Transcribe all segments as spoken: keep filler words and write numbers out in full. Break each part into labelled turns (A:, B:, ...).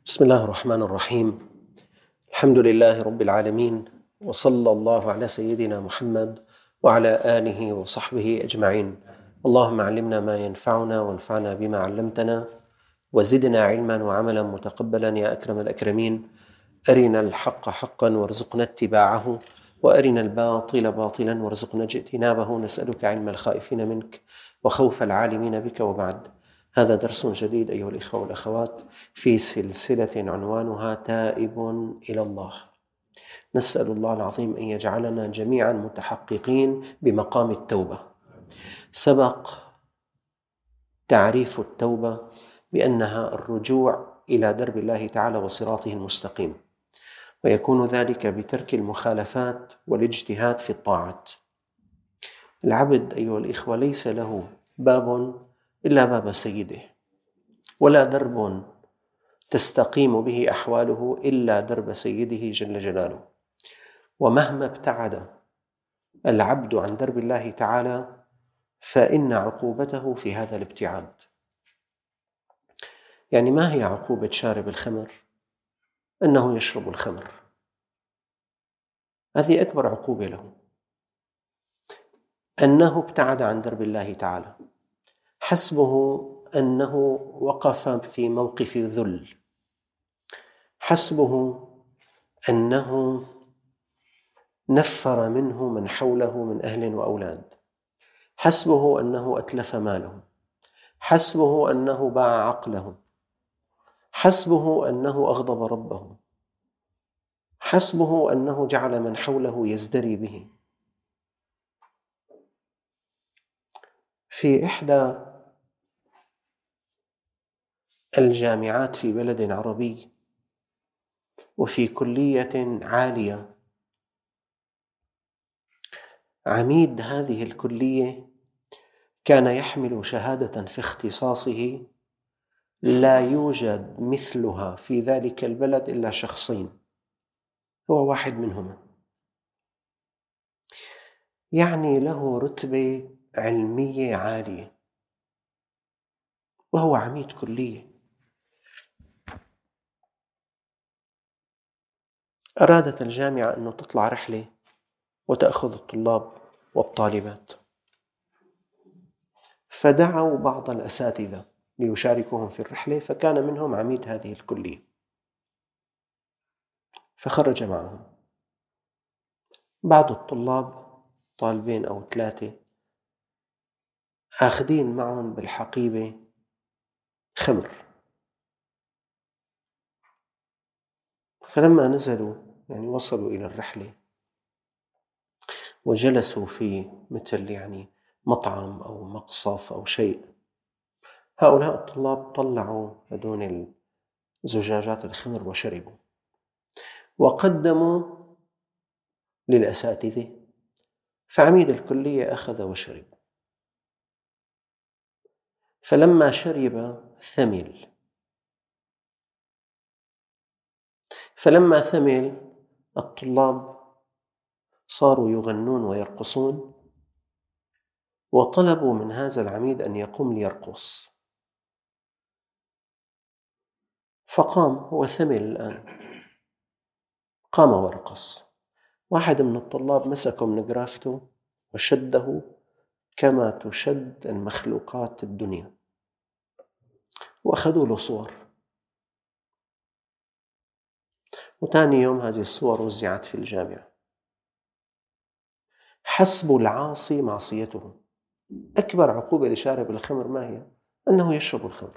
A: بسم الله الرحمن الرحيم. الحمد لله رب العالمين، وصلى الله على سيدنا محمد وعلى آله وصحبه أجمعين. اللهم علمنا ما ينفعنا وانفعنا بما علمتنا وزدنا علما وعملا متقبلا يا أكرم الأكرمين. أرنا الحق حقا وارزقنا اتباعه، وأرنا الباطل باطلا وارزقنا اجتنابه. نسألك علم الخائفين منك وخوف العالمين بك. وبعد، هذا درس جديد أيها الإخوة والأخوات في سلسلة عنوانها تائب إلى الله. نسأل الله العظيم أن يجعلنا جميعا متحققين بمقام التوبة. سبق تعريف التوبة بأنها الرجوع إلى درب الله تعالى وصراطه المستقيم، ويكون ذلك بترك المخالفات والاجتهاد في الطاعات. العبد أيها الإخوة ليس له باب إلا باب سيده، ولا درب تستقيم به أحواله إلا درب سيده جل جلاله. ومهما ابتعد العبد عن درب الله تعالى فإن عقوبته في هذا الابتعاد. يعني ما هي عقوبة شارب الخمر؟ أنه يشرب الخمر، هذه أكبر عقوبة له، أنه ابتعد عن درب الله تعالى. حسبه أنه وقف في موقف ذل، حسبه أنه نفر منه من حوله من أهل وأولاد، حسبه أنه أتلف ماله، حسبه أنه باع عقله، حسبه أنه أغضب ربه، حسبه أنه جعل من حوله يزدري به. في إحدى الجامعات في بلد عربي وفي كلية عالية، عميد هذه الكلية كان يحمل شهادة في اختصاصه لا يوجد مثلها في ذلك البلد إلا شخصين، هو واحد منهما. يعني له رتبة علمية عالية وهو عميد كلية. أرادت الجامعة أن تطلع رحلة وتأخذ الطلاب والطالبات، فدعوا بعض الأساتذة ليشاركهم في الرحلة، فكان منهم عميد هذه الكلية، فخرج معهم. بعض الطلاب، طالبين أو ثلاثة، آخذين معهم بالحقيبة خمر، فلما نزلوا يعني وصلوا إلى الرحلة وجلسوا في مثل يعني مطعم أو مقصف أو شيء، هؤلاء الطلاب طلعوا هذول زجاجات الخمر وشربوا، وقدموا للأساتذة، فعميد الكلية أخذ وشرب. فلما شرب ثمل، فلما ثمل الطلاب صاروا يغنون ويرقصون، وطلبوا من هذا العميد أن يقوم ليرقص، فقام. هو ثمل الآن، قام ورقص. واحد من الطلاب مسكه من جرافته وشده كما تشد المخلوقات الدنيا، وأخذوا له صور، وثاني يوم هذه الصور وزعت في الجامعة. حسب العاصي معصيته. أكبر عقوبة لشارب الخمر ما هي؟ أنه يشرب الخمر.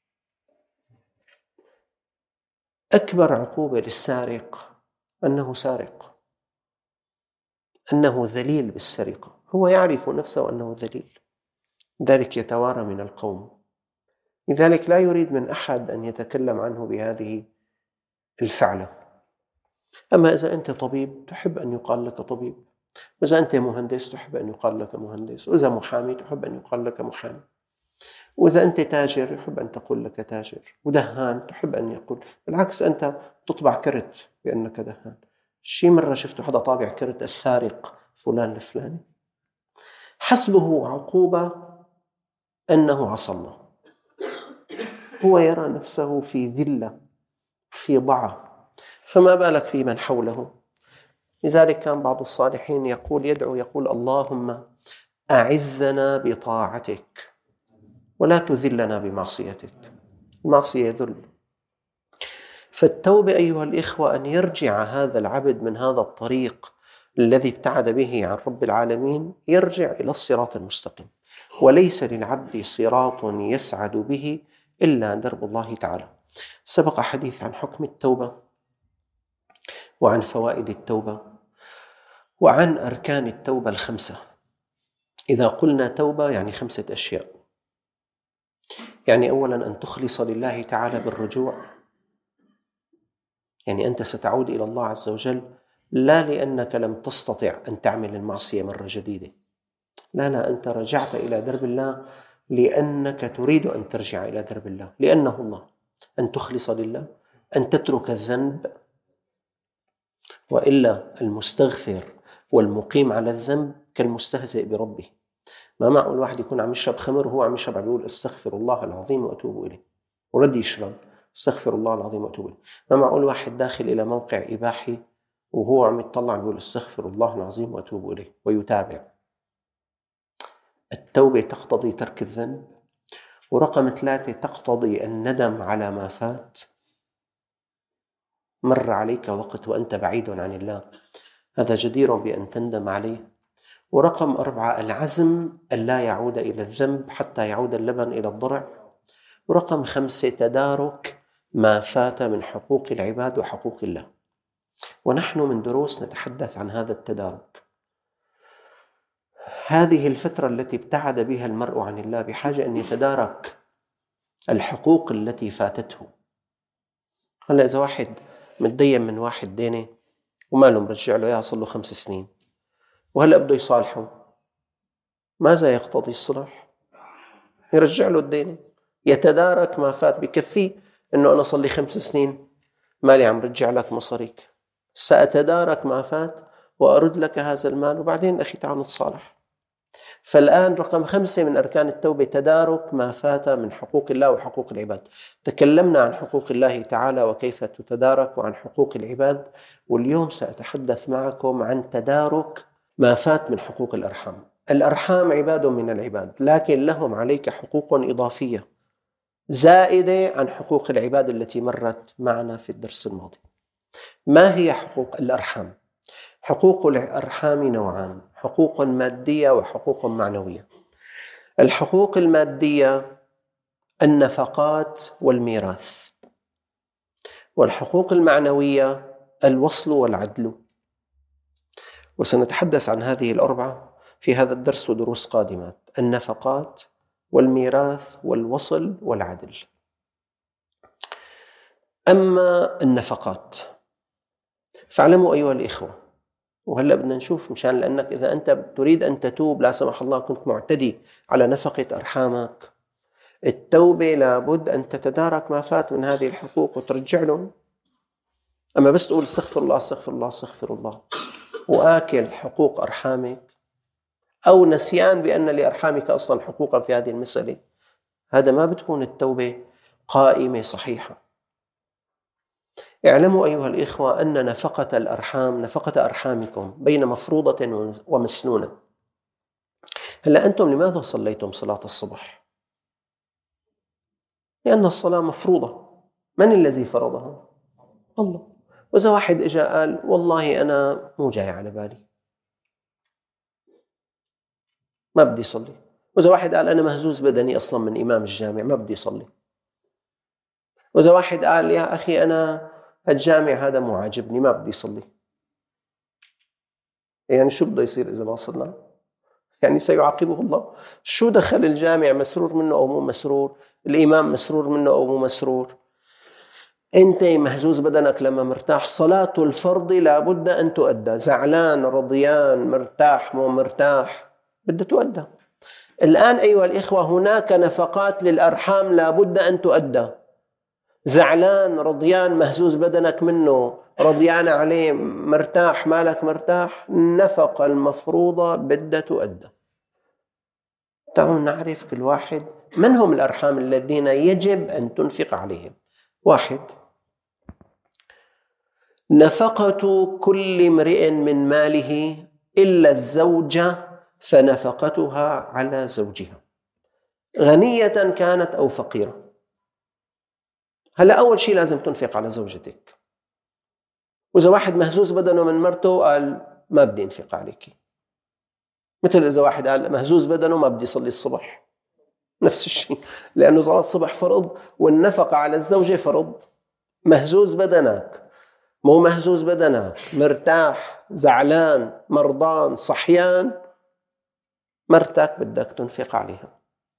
A: أكبر عقوبة للسارق أنه سارق، أنه ذليل بالسرقة، هو يعرف نفسه أنه ذليل، ذلك يتوارى من القوم، لذلك لا يريد من أحد أن يتكلم عنه بهذه الفعلة. أما إذا أنت طبيب تحب أن يقال لك طبيب، وإذا أنت مهندس تحب أن يقال لك مهندس، وإذا محامي تحب أن يقال لك محامي، وإذا أنت تاجر يحب أن تقول لك تاجر، ودهان تحب أن يقول. بالعكس، أنت تطبع كرت بأنك دهان. شي مرة شفت حدا طابع كرت السارق فلان الفلاني. حسبه عقوبة أنه عصى الله، هو يرى نفسه في ذلة في ضعف، فما بالك في من حوله. لذلك كان بعض الصالحين يقول يدعو يقول: اللهم أعزنا بطاعتك ولا تذلنا بمعصيتك. المعصية ذل. فالتوبة أيها الإخوة أن يرجع هذا العبد من هذا الطريق الذي ابتعد به عن رب العالمين، يرجع إلى الصراط المستقيم. وليس للعبد صراط يسعد به إلا درب الله تعالى. سبق حديث عن حكم التوبة وعن فوائد التوبة وعن أركان التوبة الخمسة. إذا قلنا توبة يعني خمسة أشياء. يعني أولا أن تخلص لله تعالى بالرجوع، يعني أنت ستعود إلى الله عز وجل لا لأنك لم تستطع أن تعمل المعصية مرة جديدة، لا لا أنت رجعت إلى درب الله لأنك تريد أن ترجع إلى درب الله، لأنه الله. أن تخلص لله، أن تترك الذنب، وإلا المستغفر والمقيم على الذنب كالمستهزئ بربه. ما معقول الواحد يكون عم يشرب خمر وهو عم يشرب عم يقول استغفر الله العظيم وأتوب إليه، ورد يشرب استغفر الله العظيم وأتوب إليه. ما معقول واحد داخل إلى موقع إباحي وهو عم يطلع يقول استغفر الله العظيم وأتوب إليه ويتابع. التوبة تقتضي ترك الذنب. ورقم ثلاثة تقتضي الندم على ما فات. مر عليك وقت وأنت بعيد عن الله، هذا جدير بأن تندم عليه. ورقم أربعة العزم أن لا يعود إلى الذنب حتى يعود اللبن إلى الضرع. ورقم خمسة تدارك ما فات من حقوق العباد وحقوق الله. ونحن من دروس نتحدث عن هذا التدارك. هذه الفترة التي ابتعد بها المرء عن الله بحاجة أن يتدارك الحقوق التي فاتته. هلأ إذا واحد متدين من واحد دينه وما له مرجع له إياها صار له خمس سنين وهلأ بده يصالحه، ماذا يقتضي الصلح؟ يرجع له الدين، يتدارك ما فات. بكفي أنه أنا صار لي خمس سنين مالي عم رجع لك مصاريك، سأتدارك ما فات وأرد لك هذا المال وبعدين أخي تعال نتصالح. فالآن رقم خمسة من أركان التوبة تدارك ما فات من حقوق الله وحقوق العباد. تكلمنا عن حقوق الله تعالى وكيف تتدارك وعن حقوق العباد، واليوم سأتحدث معكم عن تدارك ما فات من حقوق الأرحام. الأرحام عباد من العباد، لكن لهم عليك حقوق إضافية زائدة عن حقوق العباد التي مرت معنا في الدرس الماضي. ما هي حقوق الأرحام؟ حقوق الأرحام نوعان: حقوق مادية وحقوق معنوية. الحقوق المادية النفقات والميراث، والحقوق المعنوية الوصل والعدل. وسنتحدث عن هذه الأربعة في هذا الدرس ودروس قادمة: النفقات والميراث والوصل والعدل. أما النفقات فاعلموا أيها الإخوة، وهلأ بدنا نشوف مشان لأنك إذا أنت تريد أن تتوب لا سمح الله كنت معتدي على نفقة أرحامك، التوبة لابد أن تتدارك ما فات من هذه الحقوق وترجع لهم. أما بس تقول استغفر الله استغفر الله استغفر الله وآكل حقوق أرحامك أو نسيان بأن لأرحامك أصلا حقوقا في هذه المسألة، هذا ما بتكون التوبة قائمة صحيحة. اعلموا أيها الإخوة أن نفقة الأرحام نفقة أرحامكم بين مفروضة ومسنونة. هلأ أنتم لماذا صليتم صلاة الصبح؟ لأن الصلاة مفروضة. من الذي فرضها؟ الله. وإذا واحد إجا قال والله أنا مو جاي على بالي ما بدي صلي، وإذا واحد قال أنا مهزوز بدني أصلا من إمام الجامع ما بدي صلي، وإذا واحد قال يا أخي أنا الجامع هذا مو عاجبني ما بدي صلي، يعني شو بده يصير إذا ما صلى؟ يعني سيعاقبه الله. شو دخل الجامع مسرور منه أو مو مسرور، الإمام مسرور منه أو مو مسرور؟ أنت مهزوز بدنك لما مرتاح. صلاة الفرض لابد أن تؤدى، زعلان رضيان مرتاح مو مرتاح بدها تؤدى. الآن أيها الإخوة هناك نفقات للأرحام لابد أن تؤدى. زعلان رضيان مهزوز بدنك منه رضيان عليه مرتاح مالك مرتاح، النفقة المفروضة بدها تؤدى. تعالوا نعرف كل واحد من هم الأرحام الذين يجب أن تنفق عليهم. واحد، نفقة كل امرئ من ماله إلا الزوجة فنفقتها على زوجها، غنية كانت أو فقيرة. هلأ أول شيء لازم تنفق على زوجتك. وإذا واحد مهزوز بدنه من مرته قال ما بدي انفق عليك، مثل إذا واحد قال مهزوز بدنه ما بدي صلي الصبح، نفس الشيء، لأنه صلاة الصبح فرض والنفقة على الزوجة فرض. مهزوز بدنك، مو مهزوز بدنك، مرتاح، زعلان، مرضان، صحيان، مرتك بدك تنفق عليها.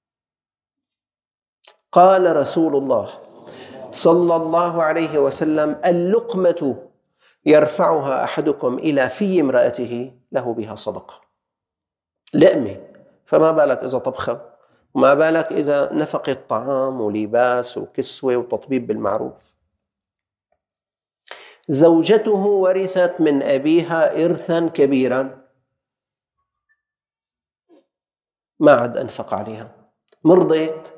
A: قال رسول الله صلى الله عليه وسلم: اللقمة يرفعها أحدكم إلى في امرأته له بها صدقة. لقمة، فما بالك إذا طبخة، وما بالك إذا نفقة طعام ولباس وكسوة وتطبيب بالمعروف. زوجته ورثت من أبيها إرثا كبيرا، ما عاد أنفق عليها. مرضت،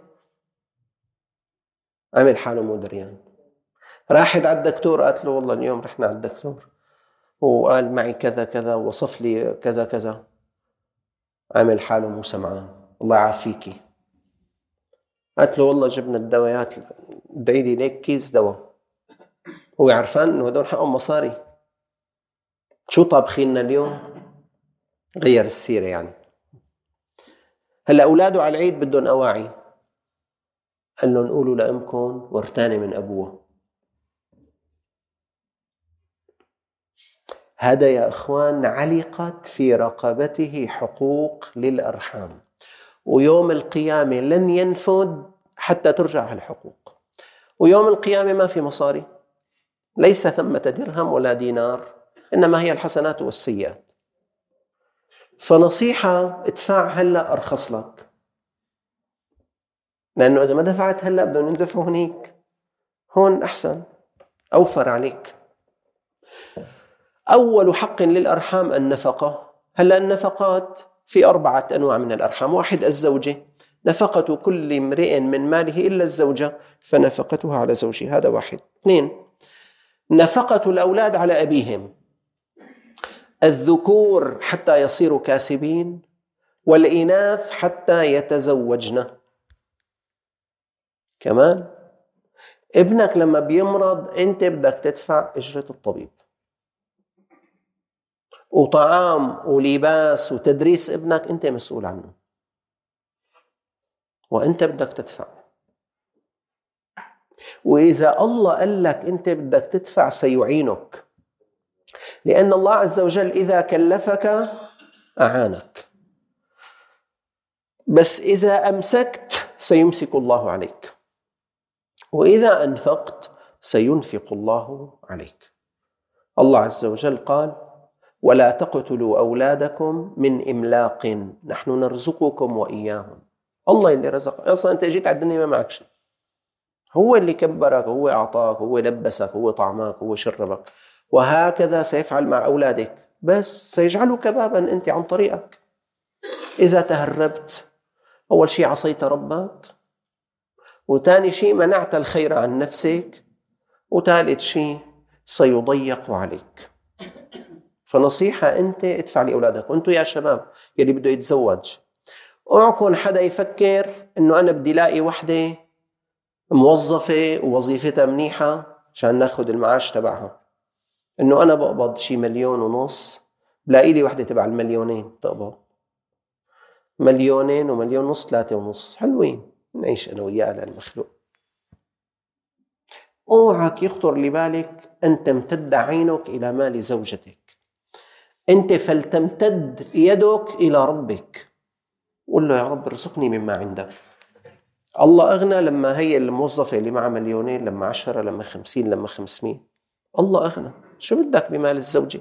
A: عمل حاله مو دريان. راحت على الدكتور، قالت له والله اليوم رحنا على الدكتور وقال معي كذا كذا وصف لي كذا كذا، عمل حاله مو سمعان. الله يعافيكي. قالت له والله جبنا الدوايات، ادعي لي ليك كيس دواء. هو عرفان انه هدول حقهم مصاري. شو طابخيننا اليوم؟ غير السيرة يعني. هلا أولاده على العيد بدهم أواعي، قال لهم قولوا لأمكم ورثاني من أبوه. هذا يا أخوان علقت في رقبته حقوق للأرحام، ويوم القيامة لن ينفد حتى ترجع هالحقوق. ويوم القيامة ما في مصاري، ليس ثمة درهم ولا دينار، إنما هي الحسنات والسيئات. فنصيحة: ادفع هلأ أرخص لك، لأنه إذا ما دفعت هلأ بدهم يندفعوا هنيك، هون أحسن، أوفر عليك. أول حق للأرحام النفقة. هلأ النفقات في أربعة أنواع من الأرحام. واحد الزوجة، نفقة كل امرئ من ماله إلا الزوجة فنفقتها على زوجها، هذا واحد. اثنين، نفقة الأولاد على أبيهم، الذكور حتى يصيروا كاسبين، والإناث حتى يتزوجن. كمان ابنك لما بيمرض أنت بدك تدفع أجرة الطبيب، وطعام ولباس وتدريس ابنك أنت مسؤول عنه، وأنت بدك تدفع. وإذا الله قال لك أنت بدك تدفع سيعينك، لأن الله عز وجل إذا كلفك أعانك، بس إذا أمسكت سيمسك الله عليك، وإذا أنفقت سينفق الله عليك. الله عز وجل قال: ولا تقتلوا أولادكم من إملاق نحن نرزقكم وإياهم. الله اللي رزق، أصلا أنت جيت على الدنيا ما معك شيء، هو اللي كبرك، هو أعطاك، هو لبسك، هو طعمك، هو شربك، وهكذا سيفعل مع أولادك، بس سيجعلك بابا أنت عن طريقك. إذا تهربت، أول شيء عصيت ربك، وثاني شيء منعت الخير عن نفسك، وثالث شيء سيضيق عليك. فنصيحة أنت ادفع لأولادك. وأنتوا يا شباب يلي بده يتزوج، اوعكن حدا يفكر إنه أنا بدي لاقي وحدة موظفة ووظيفتها منيحة عشان ناخد المعاش تبعها، إنه أنا بقبض شي مليون ونص بلاقي لي وحدة تبع المليونين تقبض مليونين ومليون ونص، ثلاثة ونص، حلوين نعيش أنا وياها للمخلوق. اوعك يخطر لبالك أن تمتد عينك إلى مال زوجتك، أنت فلتمتد يدك إلى ربك، قل له: يا رب ارزقني مما عندك. الله أغنى لما هي الموظفة اللي معها مليونين، لما عشرة، لما خمسين، لما خمسمين، الله أغنى. شو بدك بمال الزوجة؟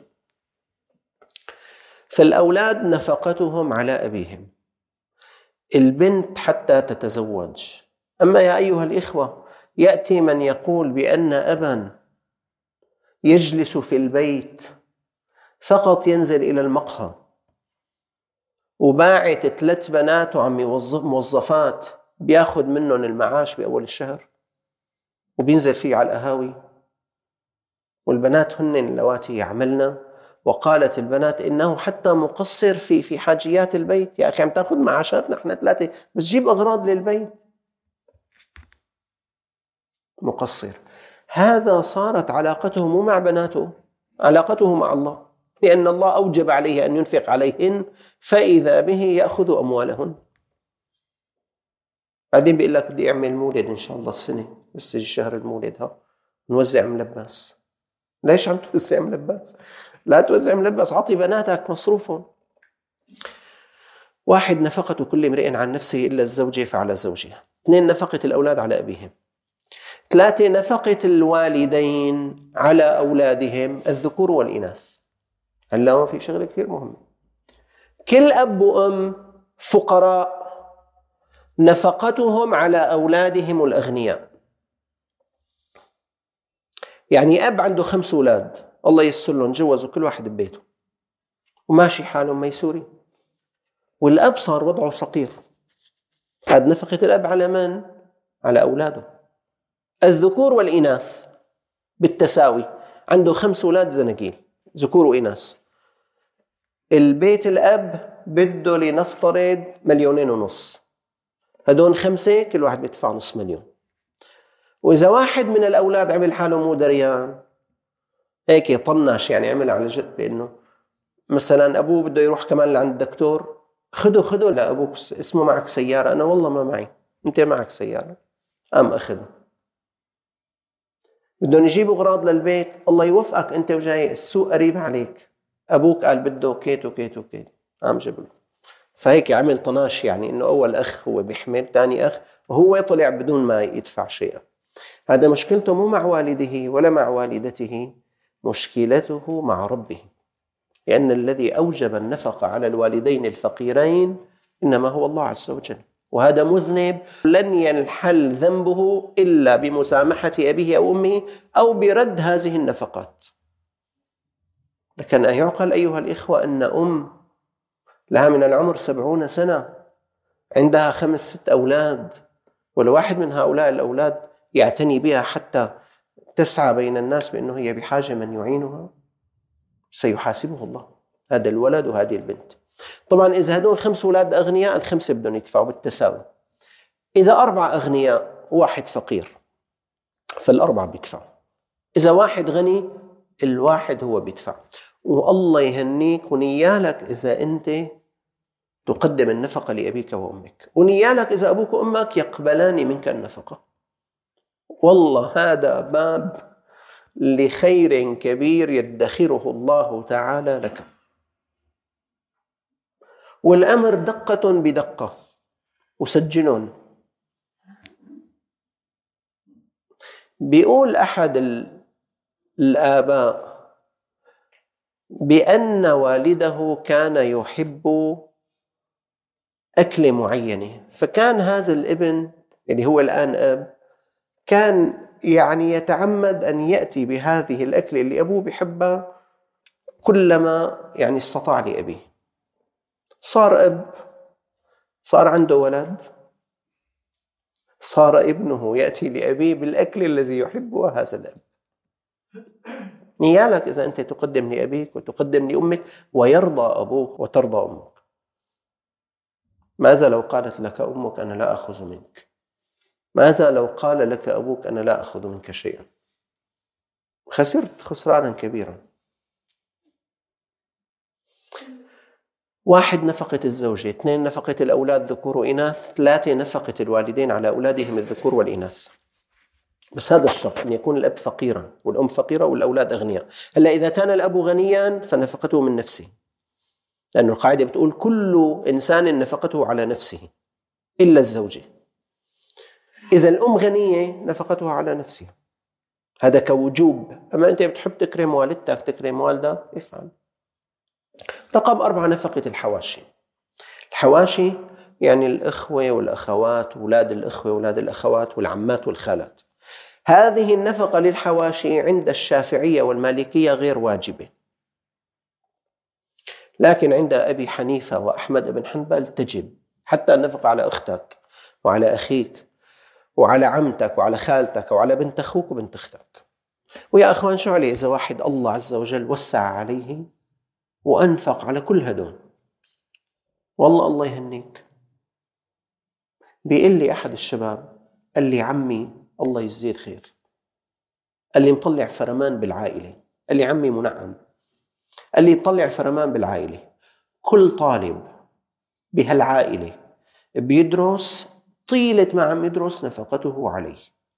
A: فالأولاد نفقتهم على أبيهم، البنت حتى تتزوج. أما يا أيها الإخوة، يأتي من يقول بأن أبا يجلس في البيت فقط ينزل إلى المقهى وباعت ثلاث بنات وعم موظفات بياخد منهم المعاش بأول الشهر وبينزل فيه على القهاوي. والبنات هن اللواتي يعملن. وقالت البنات إنه حتى مقصر في في حاجيات البيت. يا أخي عم تأخذ معاشاتنا إحنا ثلاثة بس جيب أغراض للبيت. مقصر. هذا صارت علاقته مو مع بناته، علاقته مع الله، لأن الله أوجب عليه أن ينفق عليهن فإذا به يأخذ أموالهن. بعدين بيقول لك بدي أعمل مولد إن شاء الله السنة، بس تجي شهر المولد ها نوزع ملبس. ليش عم توزع ملبس؟ لا توزع ملبس، عطي بناتك مصروفهم. واحد، نفقة كل امرئ عن نفسه إلا الزوجة فعلى زوجها. اثنين، نفقة الأولاد على أبيهم. ثلاثة، نفقة الوالدين على أولادهم الذكور والإناث. هلا ما في شغلة كثير مهمة. كل أب وأم فقراء، نفقتهم على أولادهم الأغنياء. يعني أب عنده خمس أولاد الله يسر لهم جوزوا كل واحد ببيته وماشي حالهم ميسوري، والأب صار وضعه فقير. هذا نفقة الأب على من؟ على أولاده. الذكور والإناث بالتساوي، عنده خمس أولاد زنقيل ذكور وإناث. البيت الأب بده لنفترض مليونين ونص، هدول خمسة كل واحد بيدفع نص مليون. وإذا واحد من الأولاد عمل حاله مو دريان هيك طنش، يعني عمل على جد بأنه مثلا أبوه بده يروح كمان لعند الدكتور، خده خده لأبوك اسمه معك سيارة، أنا والله ما معي، أنت معك سيارة، قام أخده. بدهم يجيبوا أغراض للبيت، الله يوفقك أنت وجاي السوق قريب عليك، أبوك قال بده كيت وكيت وكيت، قام جبله. فهيك عمل طناش، يعني إنه أول أخ هو بيحمل، ثاني أخ وهو طلع بدون ما يدفع شيئا. هذا مشكلته مو مع والده ولا مع والدته، مشكلته مع ربه، لأن الذي أوجب النفقة على الوالدين الفقيرين إنما هو الله عز وجل، وهذا مذنب لن ينحل ذنبه إلا بمسامحة أبيه أو أمه أو برد هذه النفقات. لكن أيعقل أيها الإخوة أن أم لها من العمر سبعون سنة عندها خمس ست أولاد، والواحد من هؤلاء الأولاد يعتني بها حتى تسعى بين الناس بأنه هي بحاجة من يعينها، سيحاسبه الله هذا الولد وهذه البنت. طبعا إذا هدول خمس أولاد أغنياء الخمسة بدهم يدفعوا بالتساوي. إذا أربع أغنياء وواحد فقير فالأربعة بيدفعوا. إذا واحد غني الواحد هو بيدفع. والله يهنيك ونيالك إذا أنت تقدم النفقة لأبيك وأمك، ونيالك إذا أبوك وأمك يقبلان منك النفقة. والله هذا باب لخير كبير يدخره الله تعالى لك. والأمر دقة بدقة، وسجلون. بيقول أحد الآباء بأن والده كان يحب أكل معينة، فكان هذا الابن اللي هو الآن أب كان يعني يتعمد أن يأتي بهذه الأكل اللي أبوه بيحبها كلما يعني استطاع لأبيه. صار أب، صار عنده ولد، صار ابنه يأتي لأبيه بالأكل الذي يحبه هذا الأب. نيالك إذا أنت تقدم لأبيك وتقدم لأمك ويرضى أبوك وترضى أمك. ماذا لو قالت لك أمك أنا لا أخذ منك؟ ماذا لو قال لك أبوك أنا لا أخذ منك شيئا؟ خسرت خسرانا كبيرا. واحد، نفقة الزوجة. اثنين، نفقة الأولاد ذكور وإناث. ثلاثة، نفقة الوالدين على أولادهم الذكور والإناث. بس هذا الشرط أن يكون الأب فقيرا والأم فقيرة والأولاد أغنياء. هلا إذا كان الأب غنيا فنفقته من نفسه، لأن القاعدة بتقول كل إنسان نفقته على نفسه إلا الزوجة. إذا الأم غنية نفقتها على نفسها، هذا كوجوب. أما أنت بتحب تكرم والدتك تكرم والدك افعل. رقم أربعة، نفقة الحواشي. الحواشي يعني الأخوة والأخوات، أولاد الأخوة وأولاد الأخوات والعمات والخالات. هذه النفقة للحواشي عند الشافعية والمالكية غير واجبة، لكن عند أبي حنيفة وأحمد بن حنبل تجب. حتى النفقة على أختك وعلى أخيك وعلى عمتك وعلى خالتك وعلى بنت أخوك وبنت أختك. ويا أخوان شو عليه إذا واحد الله عز وجل وسع عليه وأنفق على كل هدول؟ والله الله يهنيك. بيقول لي أحد الشباب، قال لي عمي الله يجزيه خير، قال لي مطلع فرمان بالعائلة. قال لي عمي منعم، قال لي مطلع فرمان بالعائلة، كل طالب بهالعائلة بيدرس طيلة ما عم يدرس نفقته عليه.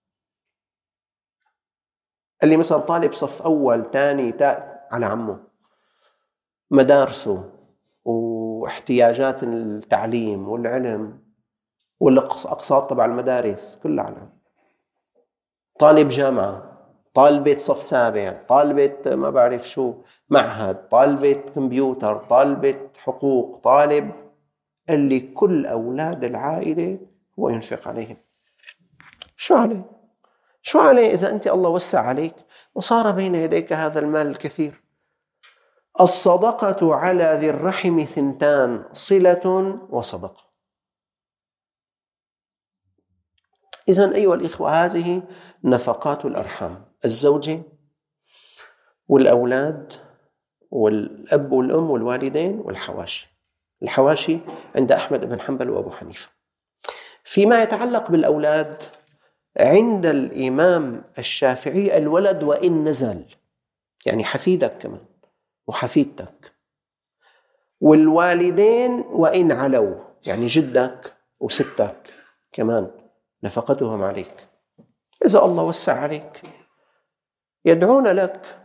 A: قال لي مثلا طالب صف أول تاني تا على عمه، مدارسه واحتياجات التعليم والعلم والأقساط تبع المدارس كلها على عمه. طالب جامعة، طالبة صف سابع، طالبة ما بعرف شو معهد، طالبة كمبيوتر، طالبة حقوق، طالب، اللي كل أولاد العائلة هو ينفق عليهم. شو عليه؟ شو عليه إذا أنت الله وسع عليك وصار بين يديك هذا المال الكثير؟ الصدقة على ذي الرحم ثنتان، صلة وصدقة. إذن أيها الإخوة، هذه نفقات الأرحام، الزوجة والأولاد والأب والأم والوالدين والحواشي. الحواشي عند أحمد بن حنبل وأبو حنيفة. فيما يتعلق بالأولاد، عند الإمام الشافعي الولد وإن نزل، يعني حفيدك كمان وحفيدتك، والوالدين وإن علوا، يعني جدك وستك كمان نفقتهم عليك. إذا الله وسع عليك يدعون لك،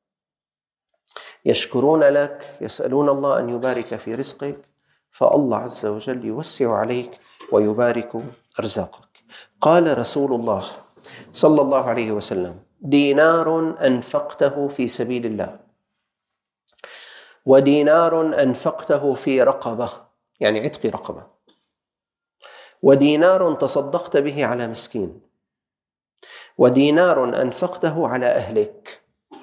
A: يشكرون لك، يسألون الله أن يبارك في رزقك، فالله عز وجل يوسع عليك ويبارك أرزاقك. قال رسول الله صلى الله عليه وسلم: دينار أنفقته في سبيل الله، ودينار أنفقته في رقبة، يعني عتق رقبة، ودينار تصدقت به على مسكين، ودينار أنفقته على أهلك.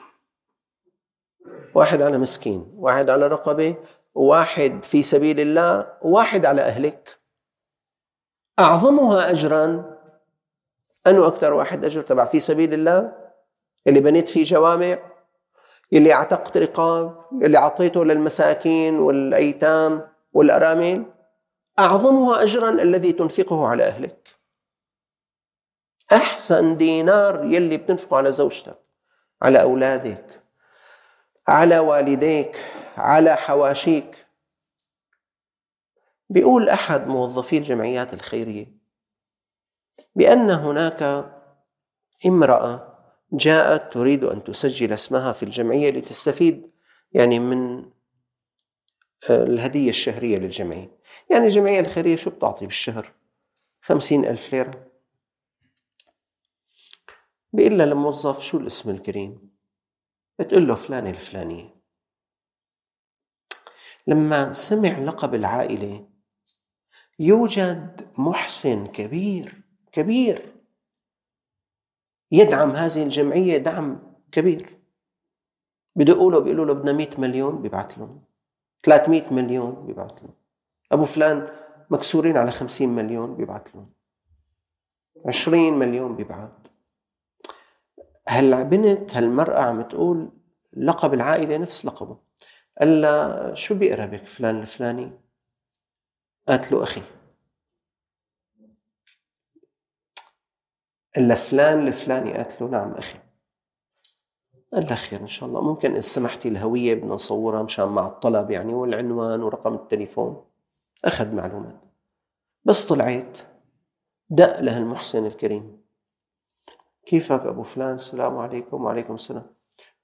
A: واحد على مسكين، واحد على رقبة، واحد في سبيل الله، واحد على أهلك. أعظمها أجراً أنه أكثر واحد أجر تبع في سبيل الله، اللي بنيت فيه جوامع، اللي اعتقت رقاب، اللي عطيته للمساكين والأيتام والأرامل. أعظمها أجراً الذي تنفقه على أهلك. أحسن دينار يلي بتنفقه على زوجتك، على أولادك، على والديك، على حواشيك. بيقول أحد موظفي الجمعيات الخيرية بأن هناك امرأة جاءت تريد أن تسجل اسمها في الجمعية لتستفيد يعني من الهدية الشهرية للجمعية. يعني الجمعية الخيرية شو بتعطي بالشهر؟ خمسين ألف ليرة. بيقول لها الموظف: شو الاسم الكريم؟ بتقول له: فلانة الفلانية. لما سمع لقب العائلة، يوجد محسن كبير كبير يدعم هذه الجمعية دعم كبير. بدقوا له بيقولوا له: بدنا مئة مليون، بيبعث لهم ثلاثمئة مليون، بيبعث لهم. أبو فلان مكسورين على خمسين مليون، بيبعث لهم عشرين مليون، بيبعث. هالبنت هالمرأة عم تقول لقب العائلة نفس لقبه. قال له: شو بيقربك فلان الفلاني؟ قالت له: أخي. قال له: فلان الفلاني؟ قالت له: نعم أخي. قال له: خير إن شاء الله، ممكن إن سمحتي الهوية بدنا نصورها مشان مع الطلب يعني، والعنوان ورقم التليفون. أخذ معلومات. بس طلعت دق له المحسن الكريم: كيفك أبو فلان؟ السلام عليكم. وعليكم السلام.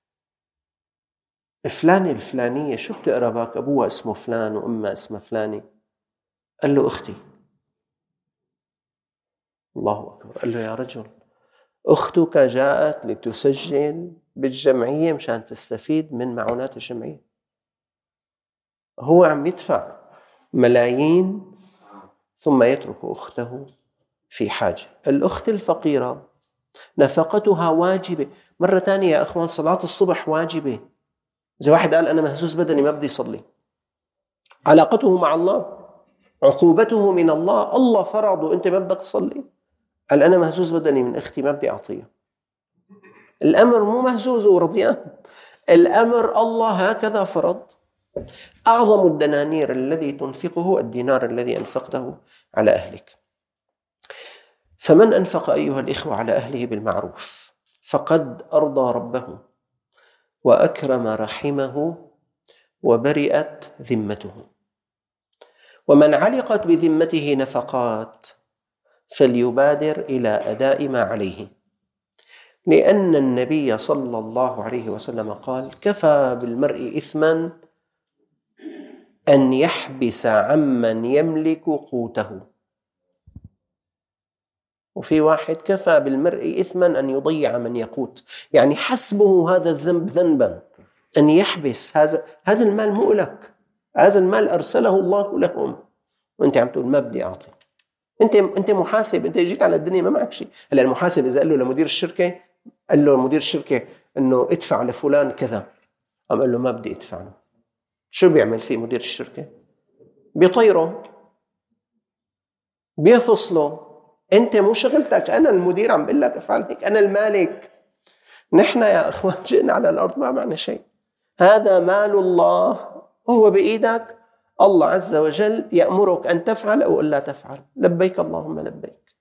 A: فلانة الفلانية شو بتقربك؟ أبوها اسمه فلان وأمها اسمها فلانة. قال له: أختي. الله أكبر. قال له: يا رجل، أختك جاءت لتسجل بالجمعية مشان تستفيد من معونات الجمعية. هو عم يدفع ملايين ثم يترك أخته في حاجة. الأخت الفقيرة نفقتها واجبة. مرة تانية يا أخوان، صلاة الصبح واجبة. إذا واحد قال أنا مهزوز بدني ما بدي يصلي، علاقته مع الله، عقوبته من الله. الله فرض وأنت ما بدك تصلي. قال أنا مهزوز بدني من أختي ما بدي أعطيها. الأمر مو مهزوز ورضيان، الأمر الله هكذا فرض. أعظم الدنانير الذي تنفقه الدينار الذي أنفقته على أهلك. فمن أنفق أيها الإخوة على أهله بالمعروف فقد أرضى ربه وأكرم رحمه وبرئت ذمته. ومن علقت بذمته نفقات فليبادر إلى أداء ما عليه، لأن النبي صلى الله عليه وسلم قال: كفى بالمرء إثما أن يحبس عمن يملك قوته. وفي واحد: كفى بالمرء إثما أن يضيع من يقوت، يعني حسبه هذا الذنب ذنبا أن يحبس هذا هذا المال مو لك، هذا المال أرسله الله لهم وأنت عم تقول ما بدي أعطي. أنت أنت محاسب، أنت جيت على الدنيا ما معك شيء. هلا المحاسب إذا قال له لمدير الشركة، قال له مدير الشركة إنه ادفع لفلان كذا، قام قال له ما بدي أدفع له، شو بيعمل فيه مدير الشركة؟ بيطيره، بيفصله. أنت مو شغلتك، أنا المدير عم بقول لك افعل هيك، أنا المالك. نحن يا أخوان جئنا على الأرض ما معنا شيء، هذا مال الله وهو بإيدك. الله عز وجل يأمرك أن تفعل أو ألا تفعل، لبيك اللهم لبيك.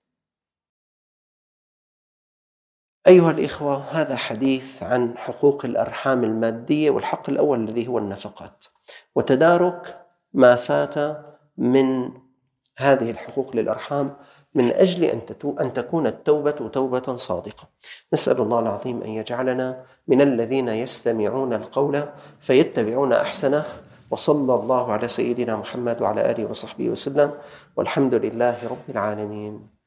A: أيها الإخوة، هذا حديث عن حقوق الأرحام المادية، والحق الأول الذي هو النفقات، وتدارك ما فات من هذه الحقوق للأرحام من أجل أن تكون التوبة توبة صادقة. نسأل الله العظيم أن يجعلنا من الذين يستمعون القول فيتبعون أحسنه. وصلى الله على سيدنا محمد وعلى آله وصحبه وسلم، والحمد لله رب العالمين.